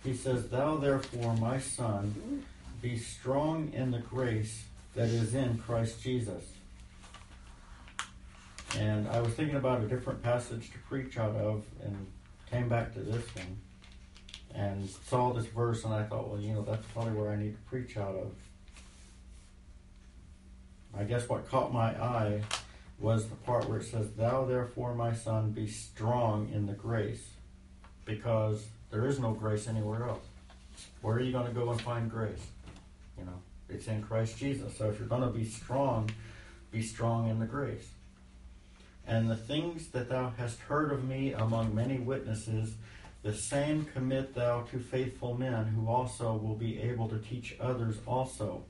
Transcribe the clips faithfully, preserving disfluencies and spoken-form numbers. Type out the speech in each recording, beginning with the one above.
He says, "Thou therefore, my son, be strong in the grace that is in Christ Jesus." And I was thinking about a different passage to preach out of and came back to this one and saw this verse, and I thought, well, you know, that's probably where I need to preach out of. I guess what caught my eye was the part where it says, "Thou therefore, my son, be strong in the grace," because there is no grace anywhere else. Where are you going to go and find grace? You know, it's in Christ Jesus. So if you're going to be strong, be strong in the grace. "And the things that thou hast heard of me among many witnesses, the same commit thou to faithful men, who also will be able to teach others also.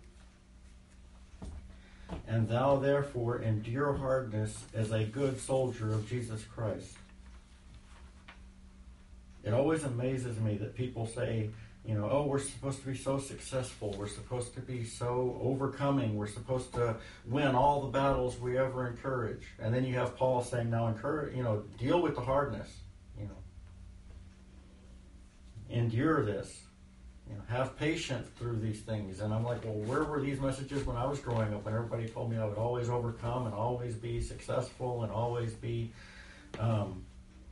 And thou therefore endure hardness as a good soldier of Jesus Christ." It always amazes me that people say, you know, oh, we're supposed to be so successful. We're supposed to be so overcoming. We're supposed to win all the battles we ever encourage. And then you have Paul saying, now encourage, you know, deal with the hardness, you know. Endure this. You know, have patience through these things. And I'm like, well, where were these messages when I was growing up? And everybody told me I would always overcome and always be successful and always be um,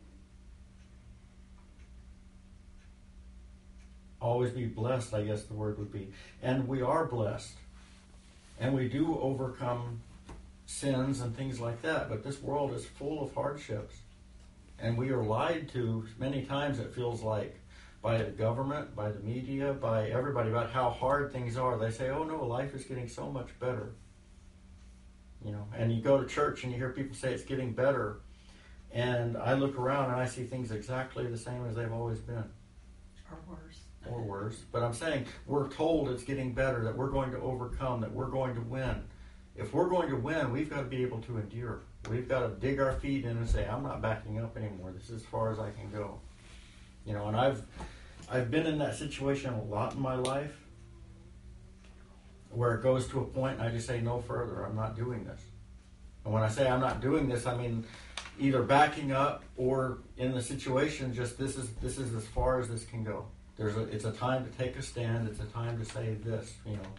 always be blessed, I guess the word would be. And we are blessed. And we do overcome sins and things like that. But this world is full of hardships. And we are lied to many times, it feels like, by the government, by the media, by everybody about how hard things are. They say, oh no, life is getting so much better. You know, and you go to church and you hear people say it's getting better. And I look around and I see things exactly the same as they've always been. Or worse. Or worse. But I'm saying we're told it's getting better, that we're going to overcome, that we're going to win. If we're going to win, we've got to be able to endure. We've got to dig our feet in and say, I'm not backing up anymore. This is as far as I can go. You know, and I've I've been in that situation a lot in my life where it goes to a point and I just say no further. I'm not doing this. And when I say I'm not doing this, I mean either backing up or in the situation just this is this is as far as this can go. There's a, it's a time to take a stand. It's a time to say this, you know.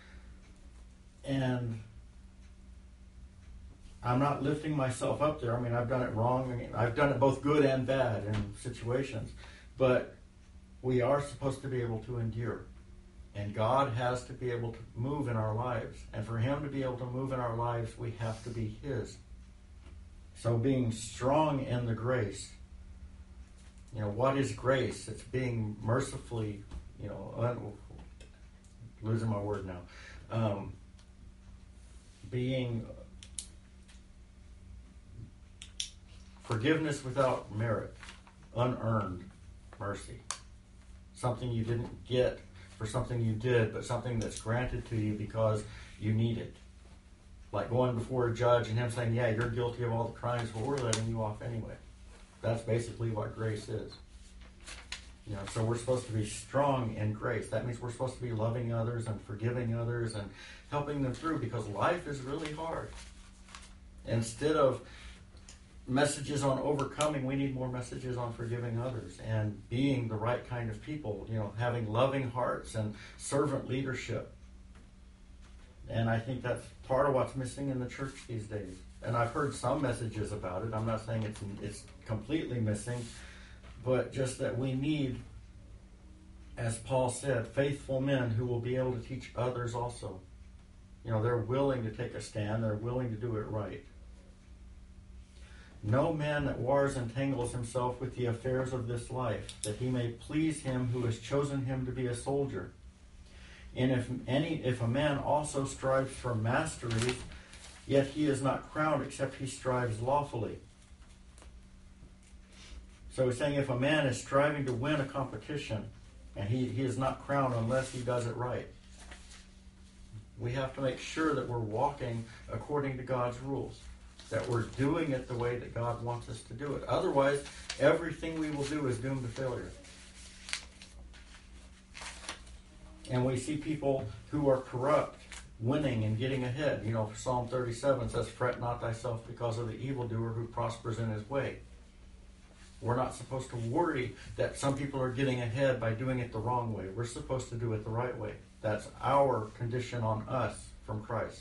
And I'm not lifting myself up there. I mean, I've done it wrong. I mean, I've done it both good and bad in situations. But we are supposed to be able to endure. And God has to be able to move in our lives. And for Him to be able to move in our lives, we have to be His. So being strong in the grace. You know, what is grace? It's being mercifully, you know, un- losing my word now. Um, being forgiveness without merit, unearned mercy. Something you didn't get for something you did, but something that's granted to you because you need it. Like going before a judge and him saying, yeah, you're guilty of all the crimes, but we're letting you off anyway. That's basically what grace is. You know, so we're supposed to be strong in grace. That means we're supposed to be loving others and forgiving others and helping them through, because life is really hard. Instead of messages on overcoming, we need more messages on forgiving others and being the right kind of people, you know, having loving hearts and servant leadership. And I think that's part of what's missing in the church these days. And I've heard some messages about it. I'm not saying it's it's completely missing, but just that we need, as Paul said, faithful men who will be able to teach others also. You know, they're willing to take a stand. They're willing to do it right. No man that wars entangles himself with the affairs of this life, that he may please him who has chosen him to be a soldier. And if any, if a man also strives for mastery, yet he is not crowned except he strives lawfully. So he's saying if a man is striving to win a competition, and he, he is not crowned unless he does it right. We have to make sure that we're walking according to God's rules, that we're doing it the way that God wants us to do it. Otherwise, everything we will do is doomed to failure. And we see people who are corrupt winning and getting ahead. You know, Psalm thirty-seven says, fret not thyself because of the evildoer who prospers in his way. We're not supposed to worry that some people are getting ahead by doing it the wrong way. We're supposed to do it the right way. That's our condition on us from Christ.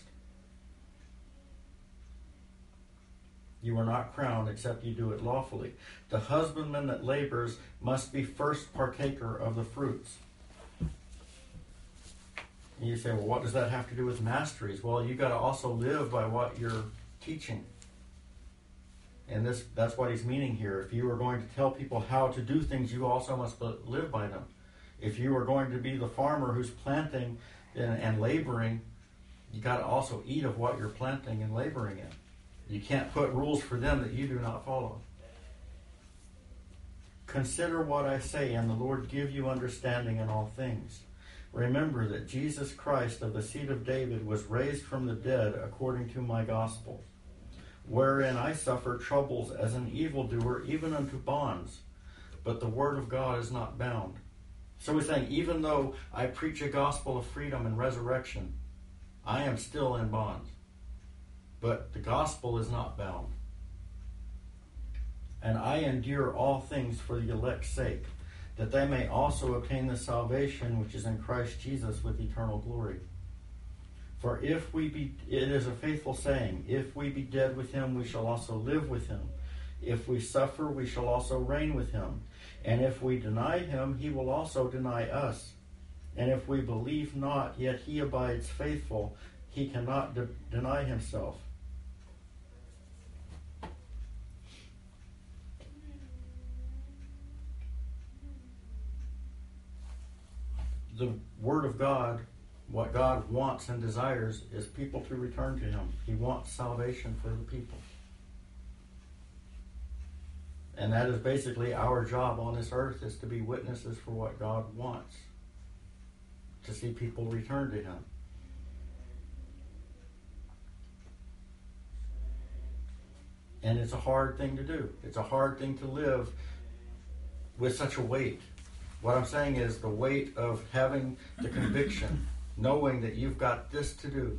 You are not crowned except you do it lawfully. The husbandman that labors must be first partaker of the fruits. And you say, well, what does that have to do with masteries? Well, you've got to also live by what you're teaching. And this that's what he's meaning here. If you are going to tell people how to do things, you also must live by them. If you are going to be the farmer who's planting and, and laboring, you got to also eat of what you're planting and laboring in. You can't put rules for them that you do not follow. Consider what I say, and the Lord give you understanding in all things. Remember that Jesus Christ of the seed of David was raised from the dead according to my gospel, wherein I suffer troubles as an evildoer, even unto bonds. But the word of God is not bound. So he's saying, even though I preach a gospel of freedom and resurrection, I am still in bonds. But the gospel is not bound. And I endure all things for the elect's sake, that they may also obtain the salvation which is in Christ Jesus with eternal glory. For if we be, it is a faithful saying, if we be dead with him, we shall also live with him. If we suffer, we shall also reign with him. And if we deny him, he will also deny us. And if we believe not, yet he abides faithful, he cannot de- deny himself. The Word of God, what God wants and desires, is people to return to him. He wants salvation for the people. And that is basically our job on this earth, is to be witnesses for what God wants. To see people return to him. And it's a hard thing to do. It's a hard thing to live with such a weight. What I'm saying is the weight of having the conviction, knowing that you've got this to do.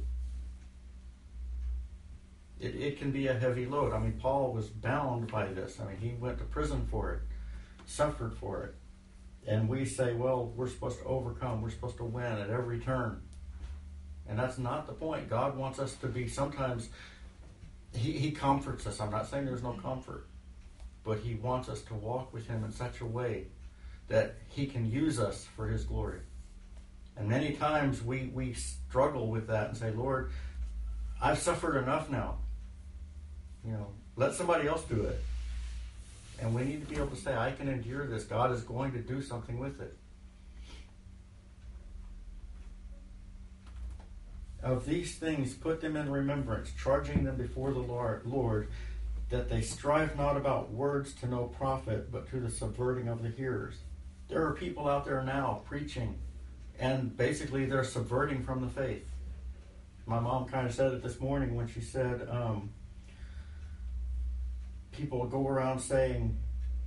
It, it can be a heavy load. I mean, Paul was bound by this. I mean, he went to prison for it, suffered for it. And we say, well, we're supposed to overcome. We're supposed to win at every turn. And that's not the point. God wants us to be, sometimes he, he comforts us. I'm not saying there's no comfort. But he wants us to walk with him in such a way that he can use us for his glory. And many times we, we struggle with that and say, Lord, I've suffered enough now. You know, let somebody else do it. And we need to be able to say, I can endure this. God is going to do something with it. Of these things put them in remembrance, charging them before the Lord, that they strive not about words to no profit, but to the subverting of the hearers. There are people out there now preaching, and basically they're subverting from the faith. My mom kind of said it this morning when she said, um, people go around saying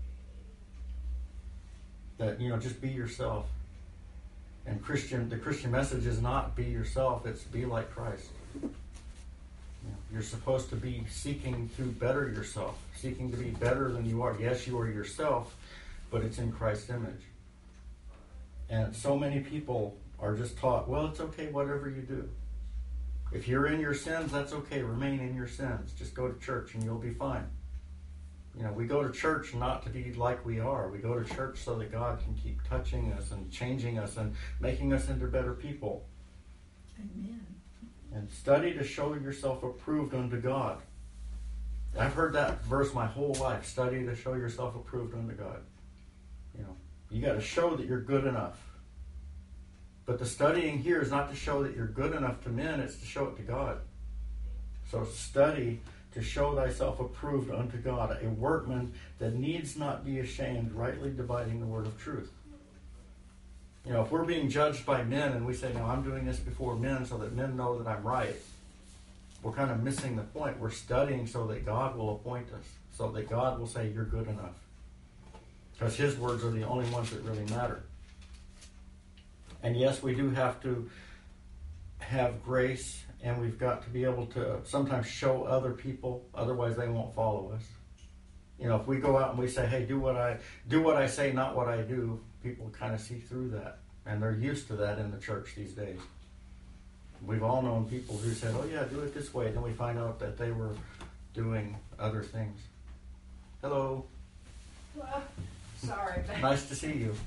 that, you know, just be yourself. And Christian, the Christian message is not be yourself, it's be like Christ. You know, you're supposed to be seeking to better yourself, seeking to be better than you are. Yes, you are yourself, but it's in Christ's image. And so many people are just taught, well, it's okay whatever you do. If you're in your sins, that's okay. Remain in your sins. Just go to church and you'll be fine. You know, we go to church not to be like we are. We go to church so that God can keep touching us and changing us and making us into better people. Amen. And study to show yourself approved unto God. I've heard that verse my whole life. Study to show yourself approved unto God. You know, you got to show that you're good enough. But the studying here is not to show that you're good enough to men, it's to show it to God. So study to show thyself approved unto God, a workman that needs not be ashamed, rightly dividing the word of truth. You know, if we're being judged by men and we say, no, I'm doing this before men so that men know that I'm right, we're kind of missing the point. We're studying so that God will appoint us, so that God will say, you're good enough. Because his words are the only ones that really matter. And yes, we do have to have grace, and we've got to be able to sometimes show other people, otherwise they won't follow us. You know, if we go out and we say, hey, do what I do what I say, not what I do, people kind of see through that. And they're used to that in the church these days. We've all known people who said, oh yeah, do it this way. And then we find out that they were doing other things. Hello. Well, sorry. Nice to see you.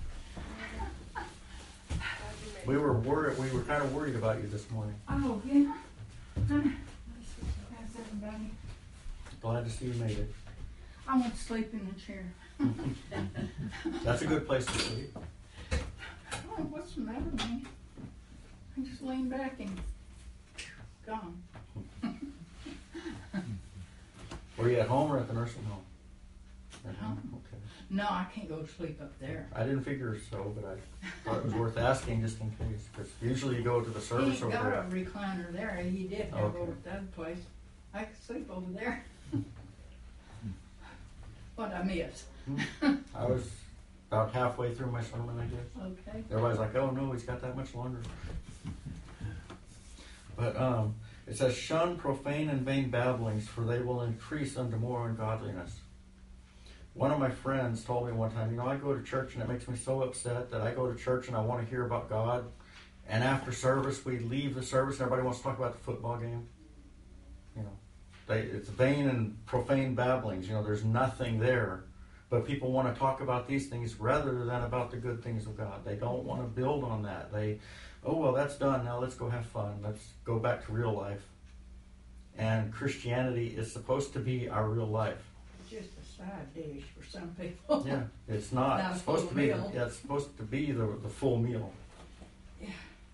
We were worried. We were kind of worried about you this morning. Oh, yeah. How's everybody? Glad to see you made it. I want to sleep in the chair. That's a good place to sleep. Oh, what's the matter with me? I just lean back and gone. Were you at home or at the nursing home? At home. Okay. No, I can't go to sleep up there. I didn't figure so, but I thought it was worth asking just in case. Because usually you go to the He service ain't over got there. a recliner there. He did have Okay. over at the other place. I could sleep over there. What I miss. I was about halfway through my sermon, I guess. Okay. Everybody's like, oh no, he's got that much longer. But um, it says, shun profane and vain babblings, for they will increase unto more ungodliness. One of my friends told me one time, you know, I go to church and it makes me so upset that I go to church and I want to hear about God. And after service, we leave the service and everybody wants to talk about the football game. You know, they, it's vain and profane babblings. You know, there's nothing there. But people want to talk about these things rather than about the good things of God. They don't want to build on that. They, oh, well, that's done. Now let's go have fun. Let's go back to real life. And Christianity is supposed to be our real life. Just a side dish for some people. Yeah, it's not. Not a It's supposed full to be. meal. Yeah, it's supposed to be the the full meal. Yeah.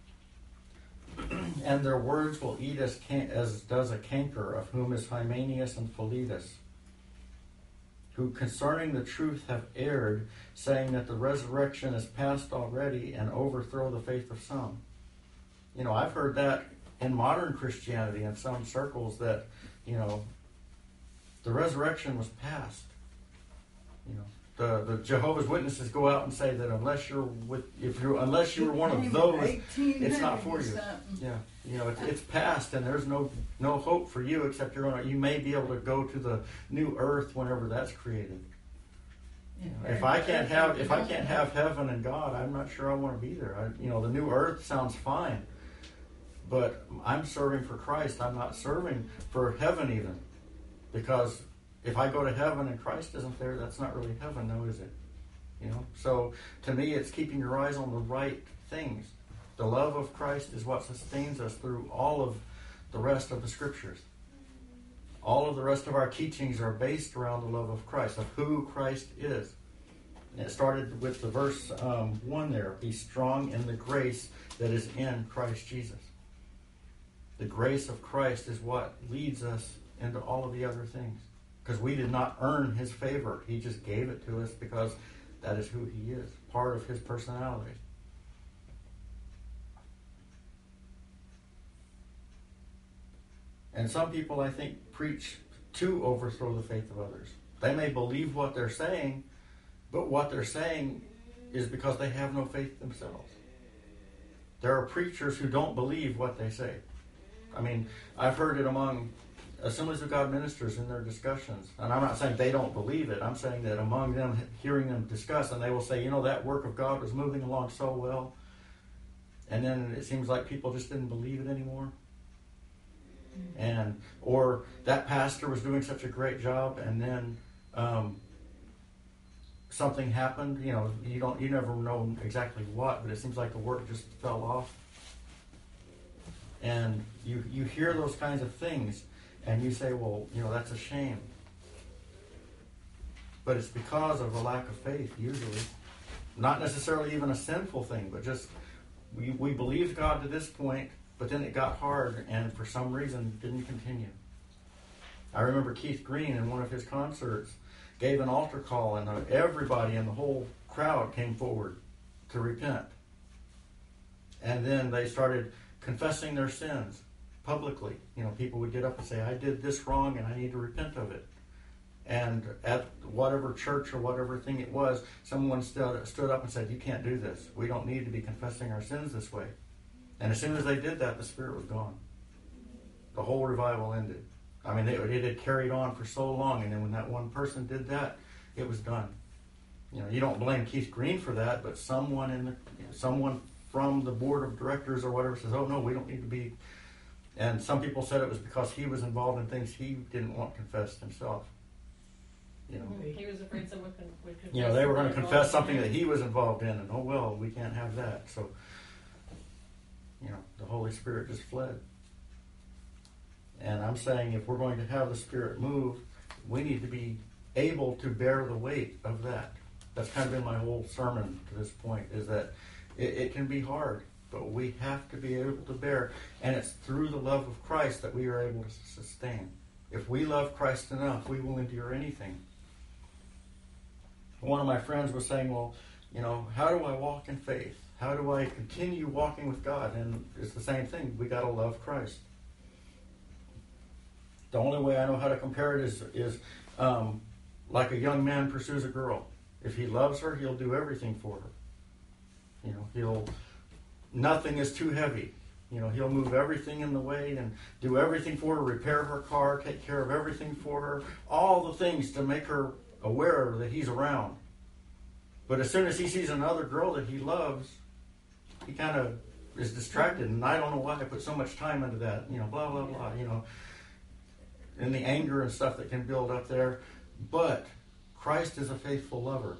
And their words will eat as can, as does a canker, of whom is Hymenaeus and Philetus, who concerning the truth have erred, saying that the resurrection is past already, and overthrow the faith of some. You know, I've heard that in modern Christianity in some circles that, you know, the resurrection was past. You know, the, the Jehovah's Witnesses go out and say that unless you're with, if you unless you were one of those, it's not for you. Yeah, you know, it's, it's past, and there's no no hope for you except you're gonna. You may be able to go to the new earth whenever that's created. You know, if I can't have if I can't have heaven and God, I'm not sure I want to be there. I, you know, the new earth sounds fine, but I'm serving for Christ. I'm not serving for heaven even. Because if I go to heaven and Christ isn't there, that's not really heaven, though, is it? You know. So to me, it's keeping your eyes on the right things. The love of Christ is what sustains us through all of the rest of the Scriptures. All of the rest of our teachings are based around the love of Christ, of who Christ is. And it started with the verse um, one there: "Be strong in the grace that is in Christ Jesus." The grace of Christ is what leads us into all of the other things. Because we did not earn His favor. He just gave it to us because that is who He is. Part of His personality. And some people, I think, preach to overthrow the faith of others. They may believe what they're saying, but what they're saying is because they have no faith themselves. There are preachers who don't believe what they say. I mean, I've heard it among Assemblies of God ministers in their discussions. And I'm not saying they don't believe it. I'm saying that among them, hearing them discuss, and they will say, you know, that work of God was moving along so well. And then it seems like people just didn't believe it anymore. And or that pastor was doing such a great job, and then um, something happened. You know, you don't, you never know exactly what, but it seems like the work just fell off. And you you hear those kinds of things, and you say, well, you know, that's a shame. But it's because of a lack of faith, usually. Not necessarily even a sinful thing, but just we we believed God to this point. But then it got hard, and for some reason, didn't continue. I remember Keith Green in one of his concerts gave an altar call, and uh, everybody in the whole crowd came forward to repent. And then they started confessing their sins publicly. You know, people would get up and say, I did this wrong, and I need to repent of it. And at whatever church or whatever thing it was, someone stood, stood up and said, you can't do this. We don't need to be confessing our sins this way. And as soon as they did that, the Spirit was gone. The whole revival ended. I mean, it, it had carried on for so long, and then when that one person did that, it was done. You know, you don't blame Keith Green for that, but someone in the, someone from the board of directors or whatever says, "Oh no, we don't need to be." And some people said it was because he was involved in things he didn't want confessed himself. You know, He was afraid someone could, would confess. you know, they were going to something confess involved something in that it. he was involved in, and oh well, we can't have that. So, you know, the Holy Spirit just fled. And I'm saying if we're going to have the Spirit move, we need to be able to bear the weight of that. That's kind of been my whole sermon to this point, is that it, it can be hard, but we have to be able to bear. And it's through the love of Christ that we are able to sustain. If we love Christ enough, we will endure anything. One of my friends was saying, well, you know, how do I walk in faith? How do I continue walking with God? And it's the same thing. We got to love Christ. The only way I know how to compare it is, is um, like a young man pursues a girl. If he loves her, he'll do everything for her. You know, he'll, nothing is too heavy. You know, he'll move everything in the way and do everything for her, repair her car, take care of everything for her, all the things to make her aware that he's around. But as soon as he sees another girl that he loves, he kind of is distracted, and I don't know why I put so much time into that, you know, blah, blah, blah, you know, and the anger and stuff that can build up there. But Christ is a faithful lover.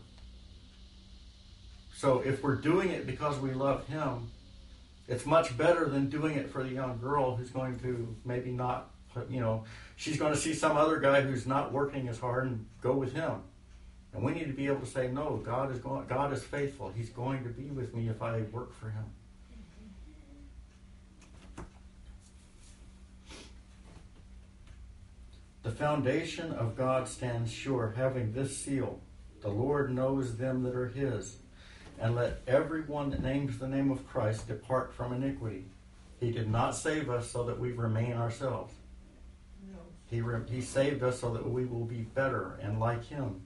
So if we're doing it because we love him, it's much better than doing it for the young girl who's going to maybe not, you know, she's going to see some other guy who's not working as hard and go with him. And we need to be able to say, no, God is going, God is faithful. He's going to be with me if I work for him. The foundation of God stands sure, having this seal: the Lord knows them that are his. And let everyone that names the name of Christ depart from iniquity. He did not save us so that we remain ourselves. No. He, re- he saved us so that we will be better and like him.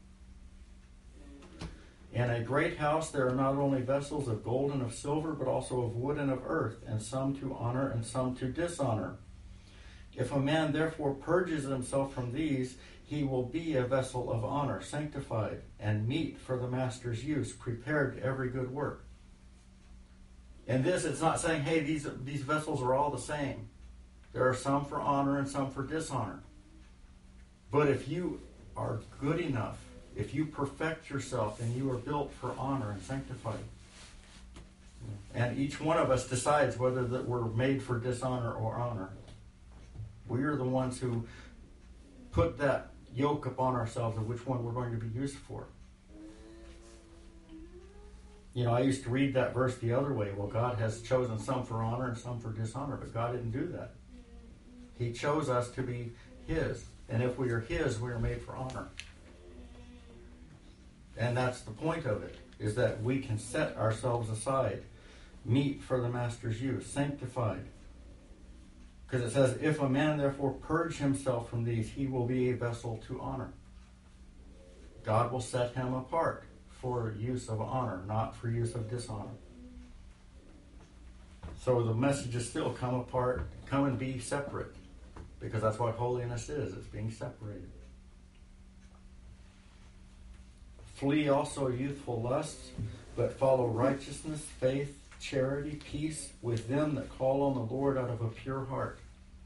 In a great house there are not only vessels of gold and of silver, but also of wood and of earth, and some to honor and some to dishonor. If a man therefore purges himself from these, he will be a vessel of honor, sanctified, and meet for the master's use, prepared to every good work. In this, it's not saying, hey, these, these vessels are all the same. There are some for honor and some for dishonor. But if you are good enough, if you perfect yourself, then you are built for honor and sanctified. And each one of us decides whether that we're made for dishonor or honor. We are the ones who put that yoke upon ourselves of which one we're going to be used for. You know, I used to read that verse the other way. Well, God has chosen some for honor and some for dishonor, but God didn't do that. He chose us to be his. And if we are his, we are made for honor. And that's the point of it, is that we can set ourselves aside, meet for the master's use, sanctified. Because it says, if a man therefore purge himself from these, he will be a vessel to honor. God will set him apart for use of honor, not for use of dishonor. So the message is still come apart, come and be separate. Because that's what holiness is, it's being separated. Flee also youthful lusts, but follow righteousness, faith, charity, peace with them that call on the Lord out of a pure heart.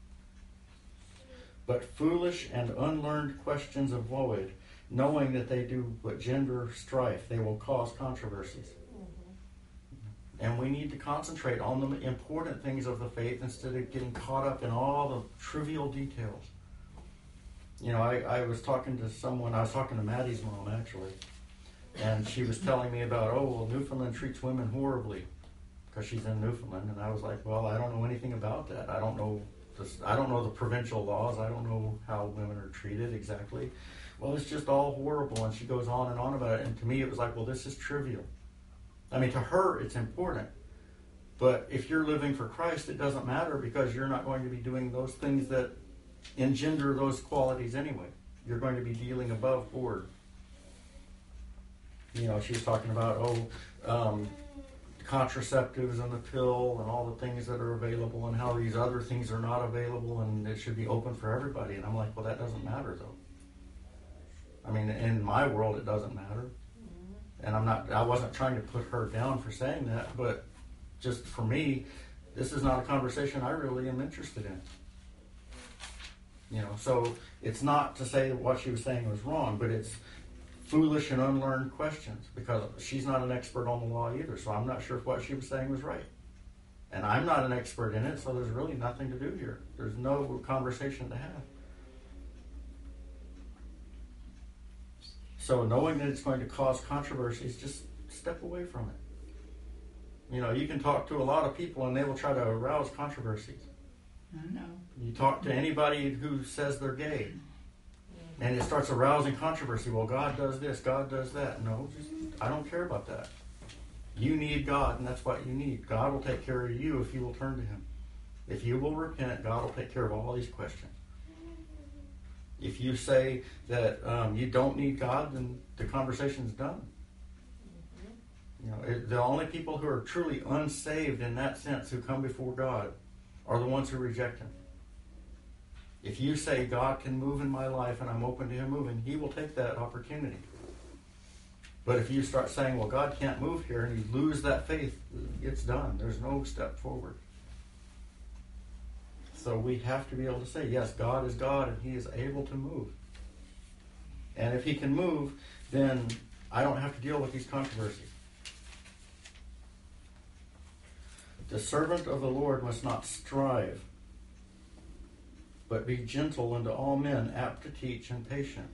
But foolish and unlearned questions avoid, knowing that they do but gender strife. They will cause controversies. Mm-hmm. And we need to concentrate on the important things of the faith instead of getting caught up in all the trivial details. You know, I, I was talking to someone, I was talking to Maddie's mom actually, and she was telling me about, oh, well, Newfoundland treats women horribly because she's in Newfoundland. And I was like, well, I don't know anything about that. I don't know this, I don't know the provincial laws. I don't know how women are treated exactly. Well, it's just all horrible. And she goes on and on about it. And to me, it was like, well, this is trivial. I mean, to her, it's important. But if you're living for Christ, it doesn't matter because you're not going to be doing those things that engender those qualities anyway. You're going to be dealing above board. You know, she was talking about, oh, um, contraceptives and the pill and all the things that are available and how these other things are not available and it should be open for everybody. And I'm like, well, that doesn't matter though. I mean, in my world, it doesn't matter. And I'm not, I wasn't trying to put her down for saying that, but just for me, this is not a conversation I really am interested in. You know, so it's not to say that what she was saying was wrong, but it's foolish and unlearned questions because she's not an expert on the law either, so I'm not sure if what she was saying was right. And I'm not an expert in it, so there's really nothing to do here. There's no conversation to have. So knowing that it's going to cause controversies, just step away from it. You know, you can talk to a lot of people and they will try to arouse controversies. I know. You talk to anybody who says they're gay and it starts arousing controversy. Well, God does this, God does that. No, just, I don't care about that. You need God, and that's what you need. God will take care of you if you will turn to Him. If you will repent, God will take care of all these questions. If you say that um, you don't need God, then the conversation's done. You know, it, the only people who are truly unsaved in that sense who come before God are the ones who reject Him. If you say God can move in my life and I'm open to Him moving, He will take that opportunity. But if you start saying, well, God can't move here, and you lose that faith, it's done. There's no step forward. So we have to be able to say, yes, God is God and He is able to move. And if He can move, then I don't have to deal with these controversies. The servant of the Lord must not strive, but be gentle unto all men, apt to teach and patient.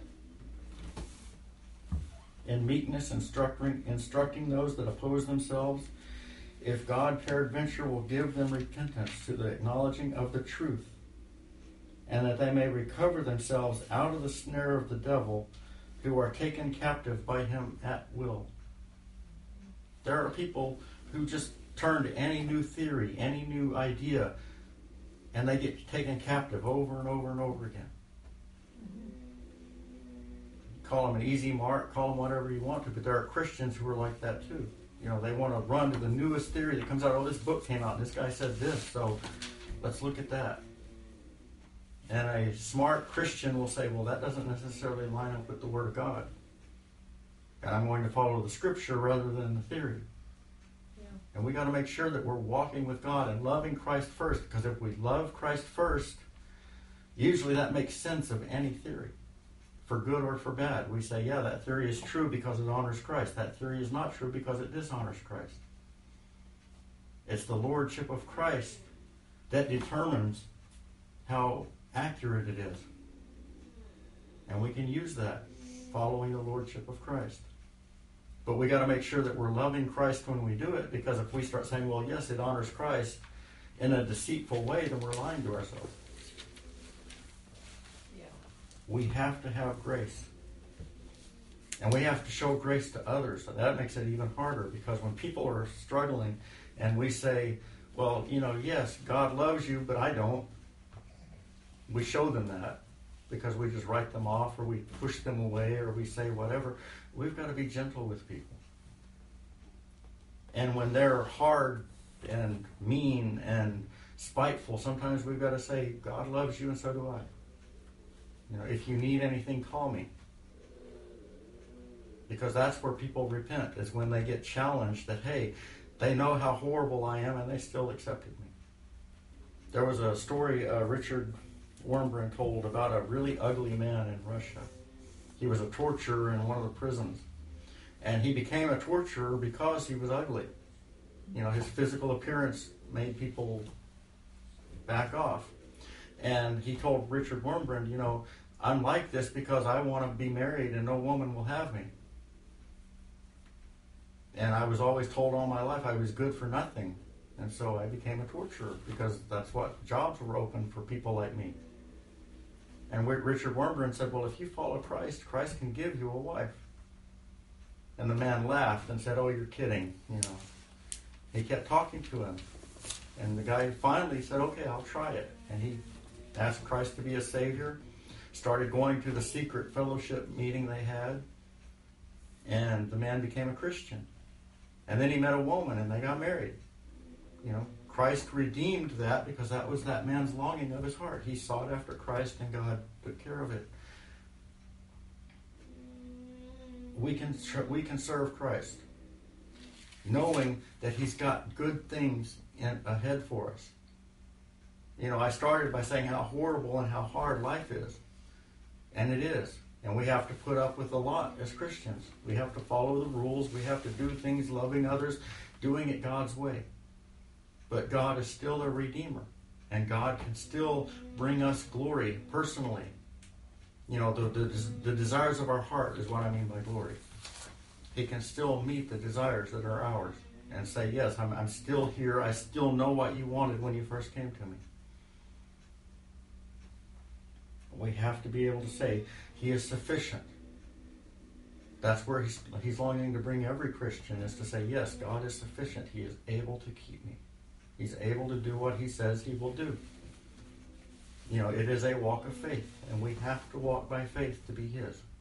In meekness instructing, instructing those that oppose themselves, if God peradventure will give them repentance to the acknowledging of the truth, and that they may recover themselves out of the snare of the devil, who are taken captive by him at will. There are people who just turn to any new theory, any new idea, and they get taken captive over and over and over again. Call them an easy mark, call them whatever you want to, but there are Christians who are like that too. You know, they want to run to the newest theory that comes out. Oh, this book came out, and this guy said this, so let's look at that. And a smart Christian will say, well, that doesn't necessarily line up with the Word of God. And I'm going to follow the Scripture rather than the theory. Yeah. And we got to make sure that we're walking with God and loving Christ first, because if we love Christ first, usually that makes sense of any theory. For good or for bad. We say, yeah, that theory is true because it honors Christ. That theory is not true because it dishonors Christ. It's the Lordship of Christ that determines how accurate it is. And we can use that, following the Lordship of Christ. But we got to make sure that we're loving Christ when we do it, because if we start saying, well, yes, it honors Christ in a deceitful way, then we're lying to ourselves. We have to have grace. And we have to show grace to others. So that makes it even harder, because when people are struggling and we say, well, you know, yes, God loves you, but I don't. We show them that because we just write them off, or we push them away, or we say whatever. We've got to be gentle with people. And when they're hard and mean and spiteful, sometimes we've got to say, God loves you and so do I. You know, if you need anything, call me. Because that's where people repent, is when they get challenged that, hey, they know how horrible I am and they still accepted me. There was a story uh, Richard Wurmbrand told about a really ugly man in Russia. He was a torturer in one of the prisons. And he became a torturer because he was ugly. You know, his physical appearance made people back off. And he told Richard Wurmbrand, you know, I'm like this because I want to be married and no woman will have me. And I was always told all my life I was good for nothing. And so I became a torturer because that's what jobs were open for people like me. And Richard Wurmbrand said, well, if you follow Christ, Christ can give you a wife. And the man laughed and said, oh, you're kidding. You know, he kept talking to him. And the guy finally said, okay, I'll try it. And he asked Christ to be a Savior, started going to the secret fellowship meeting they had, and the man became a Christian. And then he met a woman and they got married. You know, Christ redeemed that because that was that man's longing of his heart. He sought after Christ and God took care of it. We can we can serve Christ, knowing that He's got good things in, ahead for us. You know, I started by saying how horrible and how hard life is. And it is. And we have to put up with a lot as Christians. We have to follow the rules. We have to do things loving others, doing it God's way. But God is still a Redeemer. And God can still bring us glory personally. You know, the, the, the desires of our heart is what I mean by glory. He can still meet the desires that are ours and say, yes, I'm, I'm still here. I still know what you wanted when you first came to me. We have to be able to say, He is sufficient. That's where he's, he's longing to bring every Christian, is to say, yes, God is sufficient. He is able to keep me. He's able to do what He says He will do. You know, it is a walk of faith, and we have to walk by faith to be His.